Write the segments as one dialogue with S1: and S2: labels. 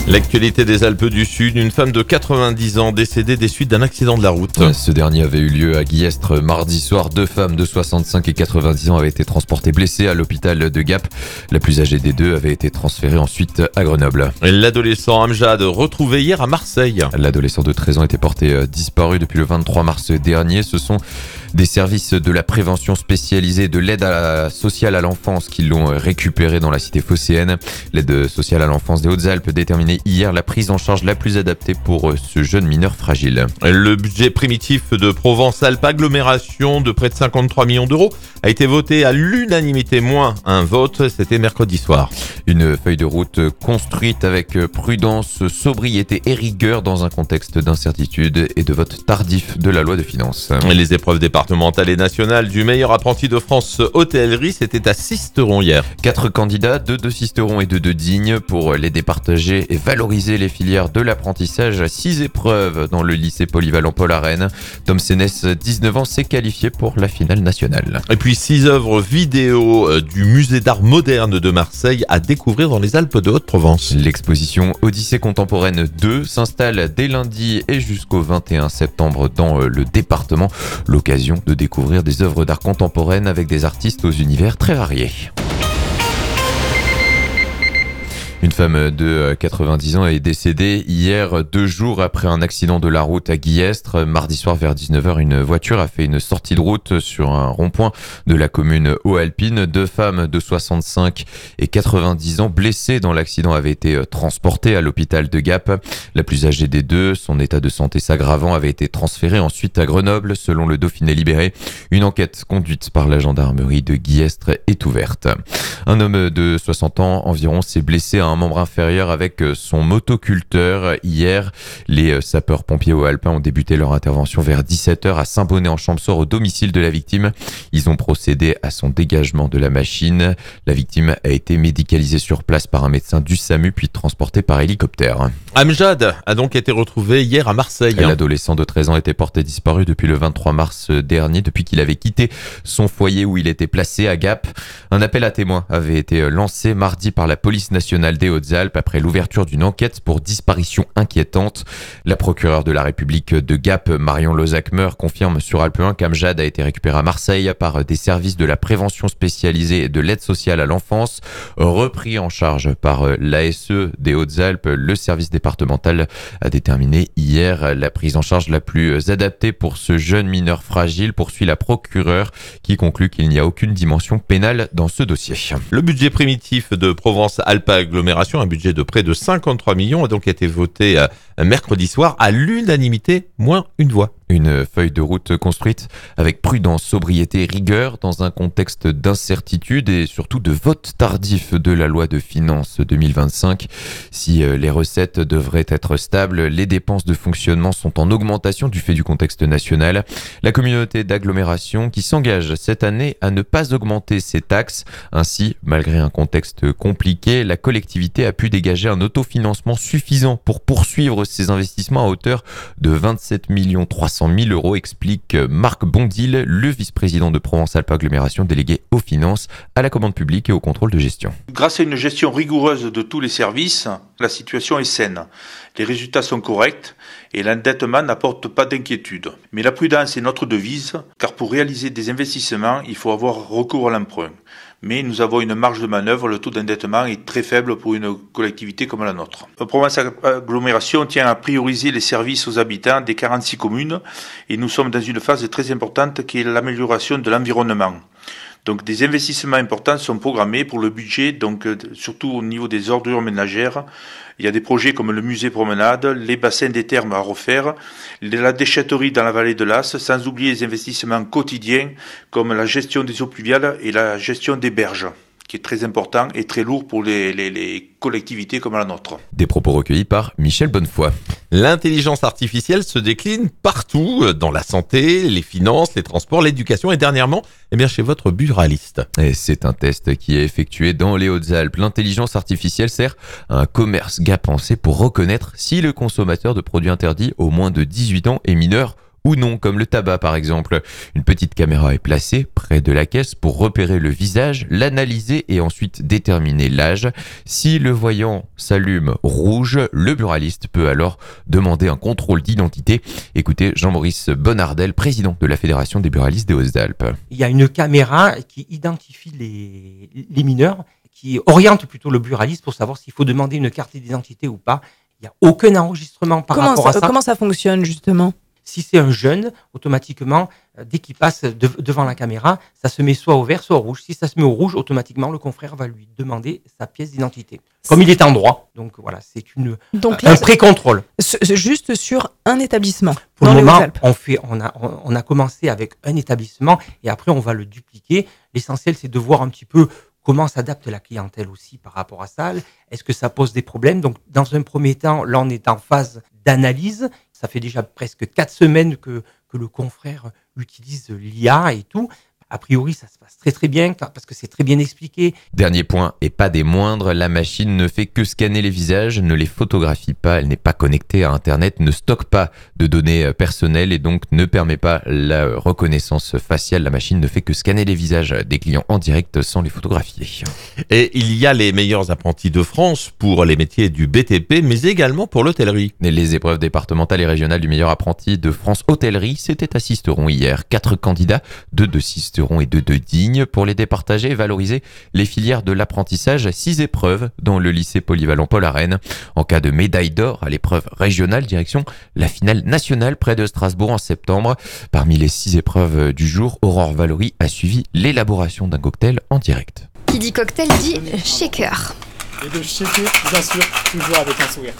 S1: L'actualité des Alpes du Sud, une femme de 90 ans décédée des suites d'un accident de la route.
S2: Ce dernier avait eu lieu à Guillestre mardi soir. Deux femmes de 65 et 90 ans avaient été transportées blessées à l'hôpital de Gap. La plus âgée des deux avait été transférée ensuite à Grenoble.
S1: L'adolescent Amjad, retrouvé hier à Marseille.
S2: L'adolescent de 13 ans était porté disparu depuis le 23 mars dernier. Ce sont des services de la prévention spécialisée de l'aide sociale à l'enfance qui l'ont récupéré dans la cité phocéenne. L'aide sociale à l'enfance des Hautes-Alpes déterminait hier la prise en charge la plus adaptée pour ce jeune mineur fragile.
S1: Le budget primitif de Provence-Alpes Agglomération de près de 53 millions d'euros a été voté à l'unanimité, moins un vote, c'était mercredi soir.
S2: Une feuille de route construite avec prudence, sobriété et rigueur dans un contexte d'incertitude et de vote tardif de la loi de finances.
S1: Les épreuves départementales et nationales du meilleur apprenti de France hôtellerie, c'était à Sisteron hier.
S2: 4 candidats, 2 de Sisteron et 2 de Digne pour les départager et valoriser les filières de l'apprentissage. 6 épreuves dans le lycée polyvalent Paul Arène. Tom Sénès, 19 ans, s'est qualifié pour la finale nationale.
S1: Et puis 6 œuvres vidéo du musée d'art moderne de Marseille à découvrir dans les Alpes de Haute-Provence.
S2: L'exposition Odyssée contemporaine 2 s'installe dès lundi et jusqu'au 21 septembre dans le département. L'occasion de découvrir des œuvres d'art contemporaine avec des artistes aux univers très variés. Une femme de 90 ans est décédée hier, 2 jours après un accident de la route à Guillestre. Mardi soir vers 19h, une voiture a fait une sortie de route sur un rond-point de la commune Haut-Alpine. 2 femmes de 65 et 90 ans blessées dans l'accident avaient été transportées à l'hôpital de Gap. La plus âgée des deux, son état de santé s'aggravant, avait été transférée ensuite à Grenoble, selon le Dauphiné libéré. Une enquête conduite par la gendarmerie de Guillestre est ouverte. Un homme de 60 ans environ s'est blessé à un membre inférieur avec son motoculteur. Hier, les sapeurs-pompiers Haut-Alpins ont débuté leur intervention vers 17h à Saint-Bonnet-en-Champsaur, au domicile de la victime. Ils ont procédé à son dégagement de la machine. La victime a été médicalisée sur place par un médecin du SAMU puis transportée par hélicoptère.
S1: Amjad a donc été retrouvé hier à Marseille.
S2: L'adolescent de 13 ans était porté disparu depuis le 23 mars dernier, depuis qu'il avait quitté son foyer où il était placé à Gap. Un appel à témoins avait été lancé mardi par la police nationale des Hautes-Alpes après l'ouverture d'une enquête pour disparition inquiétante. La procureure de la République de Gap, Marion Lozac-Meur, confirme sur Alpe 1 qu'Amjad a été récupéré à Marseille par des services de la prévention spécialisée et de l'aide sociale à l'enfance, repris en charge par l'ASE des Hautes-Alpes. Le service départemental a déterminé hier la prise en charge la plus adaptée pour ce jeune mineur fragile, poursuit la procureure qui conclut qu'il n'y a aucune dimension pénale dans ce dossier.
S1: Le budget primitif de Provence-Alpes Agglomération, un budget de près de 53 millions, a donc été voté mercredi soir à l'unanimité, moins une voix.
S2: Une feuille de route construite avec prudence, sobriété et rigueur dans un contexte d'incertitude et surtout de vote tardif de la loi de finances 2025. Si les recettes devraient être stables, les dépenses de fonctionnement sont en augmentation du fait du contexte national. La communauté d'agglomération qui s'engage cette année à ne pas augmenter ses taxes. Ainsi, malgré un contexte compliqué, la collectivité a pu dégager un autofinancement suffisant pour poursuivre ses investissements à hauteur de 27 300 000 euros, explique Marc Bondil, le vice-président de Provence-Alpes Agglomération délégué aux finances, à la commande publique et au contrôle de gestion.
S3: Grâce à une gestion rigoureuse de tous les services, la situation est saine. Les résultats sont corrects et l'endettement n'apporte pas d'inquiétude. Mais la prudence est notre devise, car pour réaliser des investissements, il faut avoir recours à l'emprunt. Mais nous avons une marge de manœuvre, le taux d'endettement est très faible pour une collectivité comme la nôtre. Provence Agglomération tient à prioriser les services aux habitants des 46 communes et nous sommes dans une phase très importante qui est l'amélioration de l'environnement. Donc des investissements importants sont programmés pour le budget, donc surtout au niveau des ordures ménagères. Il y a des projets comme le musée promenade, les bassins des thermes à refaire, la déchetterie dans la vallée de l'As, sans oublier les investissements quotidiens comme la gestion des eaux pluviales et la gestion des berges, qui est très important et très lourd pour les collectivités comme la nôtre.
S2: Des propos recueillis par Michel Bonnefoy.
S1: L'intelligence artificielle se décline partout, dans la santé, les finances, les transports, l'éducation et dernièrement, chez votre buraliste.
S2: Et c'est un test qui est effectué dans les Hautes-Alpes. L'intelligence artificielle sert à un commerce gapençais pour reconnaître si le consommateur de produits interdits aux moins de 18 ans est mineur ou non, comme le tabac par exemple. Une petite caméra est placée près de la caisse pour repérer le visage, l'analyser et ensuite déterminer l'âge. Si le voyant s'allume rouge, le buraliste peut alors demander un contrôle d'identité. Écoutez Jean-Maurice Bonnardel, président de la Fédération des buralistes des Hautes-Alpes.
S4: Il y a une caméra qui identifie les mineurs, qui oriente plutôt le buraliste pour savoir s'il faut demander une carte d'identité ou pas. Il n'y a aucun enregistrement par rapport à ça.
S5: Comment ça fonctionne justement ?
S4: Si c'est un jeune, automatiquement, dès qu'il passe devant la caméra, ça se met soit au vert, soit au rouge. Si ça se met au rouge, automatiquement, le confrère va lui demander sa pièce d'identité. Comme il est en droit. Donc voilà, c'est un pré-contrôle.
S5: Juste sur un établissement.
S4: Pour le moment, on a commencé avec un établissement et après, on va le dupliquer. L'essentiel, c'est de voir un petit peu comment s'adapte la clientèle aussi par rapport à ça. Est-ce que ça pose des problèmes ? Donc, dans un premier temps, là, on est en phase d'analyse. Ça fait déjà presque 4 semaines que le confrère utilise l'IA et tout. A priori, ça se passe très très bien parce que c'est très bien expliqué.
S2: Dernier point, et pas des moindres, la machine ne fait que scanner les visages, ne les photographie pas, elle n'est pas connectée à Internet, ne stocke pas de données personnelles et donc ne permet pas la reconnaissance faciale. La machine ne fait que scanner les visages des clients en direct sans les photographier.
S1: Et il y a les meilleurs apprentis de France pour les métiers du BTP, mais également pour l'hôtellerie.
S2: Les épreuves départementales et régionales du meilleur apprenti de France hôtellerie, c'était à Sisteron hier. 4 candidats, 2 de Sisteron et 2 de Digne. Pour les départager et valoriser les filières de l'apprentissage, 6 épreuves dans le lycée polyvalent Paul Arène. En cas de médaille d'or à l'épreuve régionale, direction la finale nationale près de Strasbourg en septembre. Parmi les 6 épreuves du jour, Aurore Valory a suivi l'élaboration d'un cocktail en direct.
S6: Qui dit cocktail dit shaker.
S7: Et de shaker, bien sûr, toujours avec un sourire.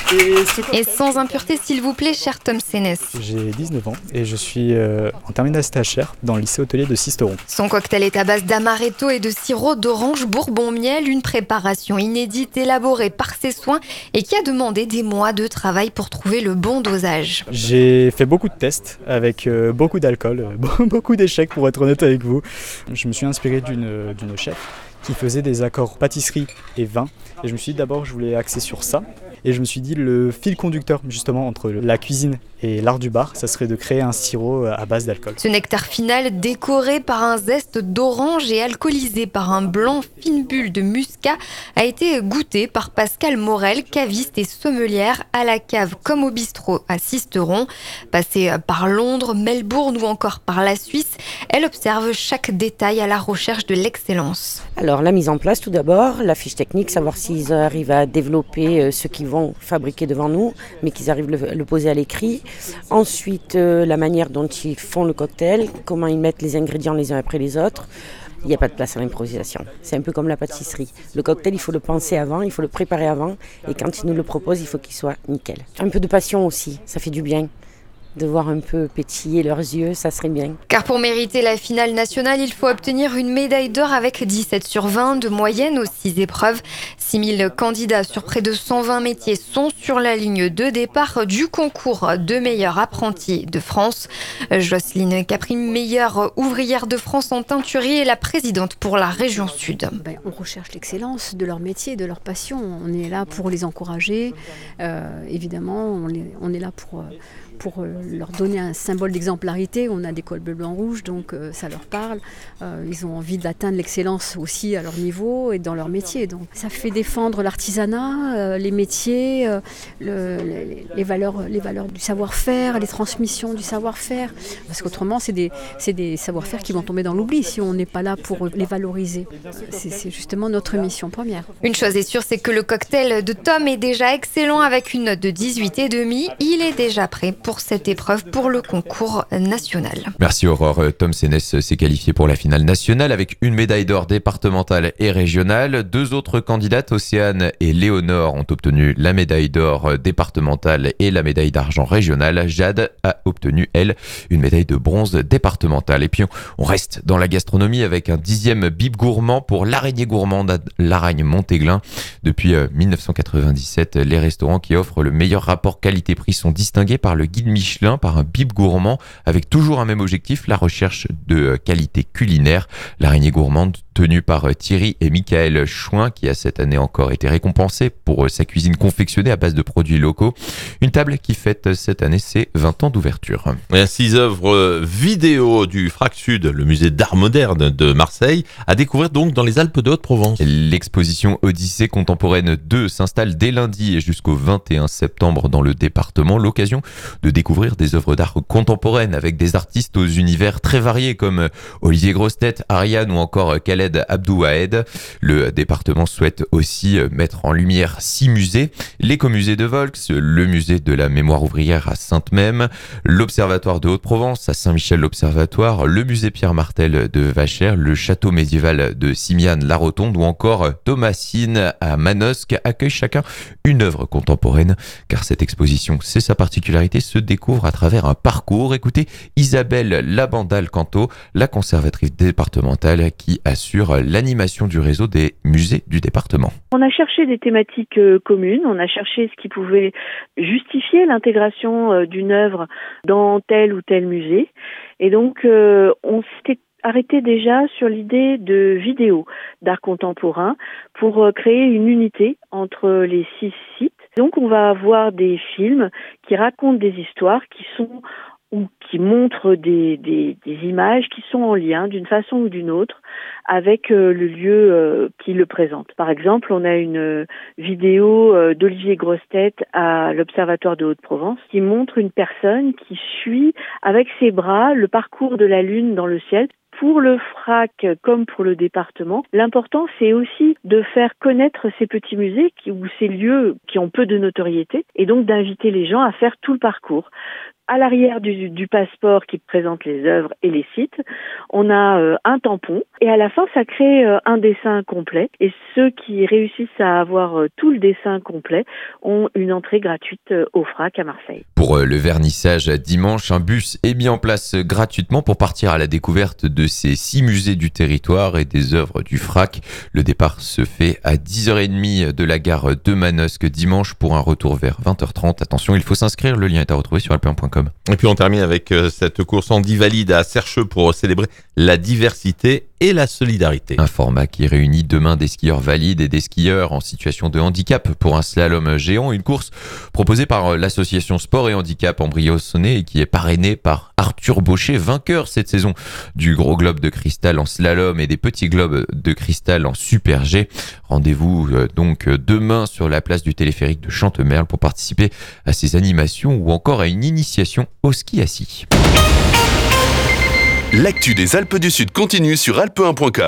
S6: Et sans impureté, s'il vous plaît, cher Tom Sénès.
S7: J'ai 19 ans et je suis en terminale stagiaire dans le lycée hôtelier de Sisteron.
S6: Son cocktail est à base d'amaretto et de sirop d'orange bourbon miel, une préparation inédite élaborée par ses soins et qui a demandé des mois de travail pour trouver le bon dosage.
S7: J'ai fait beaucoup de tests avec beaucoup d'alcool, beaucoup d'échecs pour être honnête avec vous. Je me suis inspiré d'une chef qui faisait des accords pâtisserie et vin. Et je me suis dit d'abord je voulais axer sur ça. Et je me suis dit le fil conducteur justement entre la cuisine et l'art du bar, ça serait de créer un sirop à base d'alcool.
S6: Ce nectar final décoré par un zeste d'orange et alcoolisé par un blanc fine bulle de muscat a été goûté par Pascal Morel, caviste et sommelière à la cave comme au bistrot à Sisteron. Passée par Londres, Melbourne ou encore par la Suisse, elle observe chaque détail à la recherche de l'excellence.
S8: Alors la mise en place tout d'abord, la fiche technique, savoir s'ils arrivent à développer ce qu'ils vont fabriquer devant nous, mais qu'ils arrivent à le poser à l'écrit. Ensuite, la manière dont ils font le cocktail, comment ils mettent les ingrédients les uns après les autres. Il n'y a pas de place à l'improvisation. C'est un peu comme la pâtisserie. Le cocktail, il faut le penser avant, il faut le préparer avant. Et quand ils nous le proposent, il faut qu'il soit nickel. Un peu de passion aussi, ça fait du bien. De voir un peu pétiller leurs yeux, ça serait bien.
S6: Car pour mériter la finale nationale, il faut obtenir une médaille d'or avec 17 sur 20 de moyenne aux 6 épreuves. 6000 candidats sur près de 120 métiers sont sur la ligne de départ du concours de meilleurs apprentis de France. Jocelyne Capri, meilleure ouvrière de France en teinturerie, est la présidente pour la région Sud.
S9: On recherche l'excellence de leur métier, de leur passion. On est là pour les encourager. Évidemment, on est là pour leur donner un symbole d'exemplarité. On a des cols bleu, blanc, rouge, donc ça leur parle. Ils ont envie d'atteindre l'excellence aussi à leur niveau et dans leur métier. Donc ça fait défendre l'artisanat, les métiers, les valeurs du savoir-faire, les transmissions du savoir-faire. Parce qu'autrement, c'est des savoir-faire qui vont tomber dans l'oubli si on n'est pas là pour les valoriser. C'est justement notre mission première.
S6: Une chose est sûre, c'est que le cocktail de Tom est déjà excellent avec une note de 18,5. Il est déjà prêt pour cette épreuve pour le concours national.
S2: Merci Aurore. Tom Sénès s'est qualifié pour la finale nationale avec une médaille d'or départementale et régionale. 2 autres candidates, Océane et Léonore, ont obtenu la médaille d'or départementale et la médaille d'argent régionale. Jade a obtenu, elle, une médaille de bronze départementale. Et puis on reste dans la gastronomie avec un 10e bib gourmand pour l'araignée gourmande à l'Aragne Montéglin. Depuis 1997, les restaurants qui offrent le meilleur rapport qualité-prix sont distingués par le guide Michelin, par un bib gourmand avec toujours un même objectif, la recherche de qualité culinaire. L'araignée gourmande tenu par Thierry et Michael Chouin, qui a cette année encore été récompensé pour sa cuisine confectionnée à base de produits locaux. Une table qui fête cette année ses 20 ans d'ouverture.
S1: 6 œuvres vidéo du FRAC Sud, le musée d'art moderne de Marseille, à découvrir donc dans les Alpes de Haute-Provence.
S2: L'exposition Odyssée contemporaine 2 s'installe dès lundi et jusqu'au 21 septembre dans le département. L'occasion de découvrir des œuvres d'art contemporaines avec des artistes aux univers très variés comme Olivier Grossetête, Ariane ou encore Khaled Abdouahed. Le département souhaite aussi mettre en lumière 6 musées. L'écomusée de Volx, le musée de la mémoire ouvrière à Sainte-Mème, l'Observatoire de Haute-Provence à Saint-Michel-l'Observatoire, le musée Pierre-Martel de Vachères, le château médiéval de Simiane-la-Rotonde ou encore Thomasine à Manosque accueillent chacun une œuvre contemporaine. Car cette exposition, c'est sa particularité, se découvre à travers un parcours. Écoutez Isabelle Labandal-Canto, la conservatrice départementale qui assure l'animation du réseau des musées du département.
S10: On a cherché des thématiques communes, on a cherché ce qui pouvait justifier l'intégration d'une œuvre dans tel ou tel musée. Et donc, on s'était arrêté déjà sur l'idée de vidéos d'art contemporain pour créer une unité entre les 6 sites. Donc, on va avoir des films qui racontent des histoires qui sont ou qui montrent des images qui sont en lien d'une façon ou d'une autre avec le lieu qui le présente. Par exemple, on a une vidéo d'Olivier Grossetête à l'Observatoire de Haute-Provence qui montre une personne qui suit avec ses bras le parcours de la Lune dans le ciel. Pour le FRAC comme pour le département, l'important c'est aussi de faire connaître ces petits musées ou ces lieux qui ont peu de notoriété et donc d'inviter les gens à faire tout le parcours. À l'arrière du passeport qui présente les œuvres et les sites, on a un tampon et à la fin ça crée un dessin complet et ceux qui réussissent à avoir tout le dessin complet ont une entrée gratuite au FRAC à Marseille.
S2: Pour le vernissage dimanche, un bus est mis en place gratuitement pour partir à la découverte de ces 6 musées du territoire et des œuvres du FRAC. Le départ se fait à 10h30 de la gare de Manosque dimanche pour un retour vers 20h30. Attention, il faut s'inscrire, le lien est à retrouver sur alpe1.com.
S1: Et puis on termine avec cette course en 10 valides à Sercheux pour célébrer la diversité et la solidarité.
S2: Un format qui réunit demain des skieurs valides et des skieurs en situation de handicap pour un slalom géant. Une course proposée par l'association Sport et Handicap en Briançonnais et qui est parrainée par Arthur Baucher, vainqueur cette saison du gros globe de cristal en slalom et des petits globes de cristal en super G. Rendez-vous donc demain sur la place du téléphérique de Chantemerle pour participer à ces animations ou encore à une initiation au ski assis.
S11: L'actu des Alpes du Sud continue sur alpe1.com.